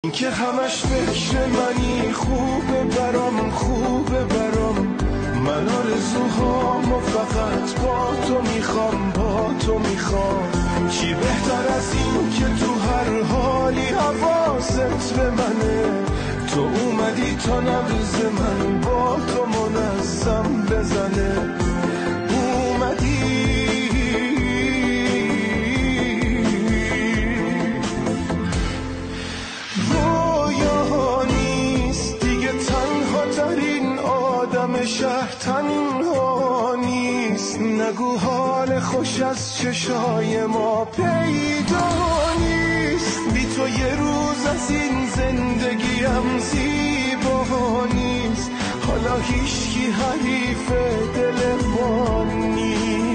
که همش فکر منی. خوبه برام من آرزوهامو فقط با تو میخوام چی بهتر از این که تو هر حالی حواست به منه. تو اومدی تا نبض من با تو منظم بزنه. اومدی رویا نیست دیگه، تنها ترین آدم شهر تنها نیست. نگو حال خوش از چشای ما پیدا نیست. بی تو یه روز از این زندگیم زیبا نیست. حالا هیچکی حریف دل ما نیست.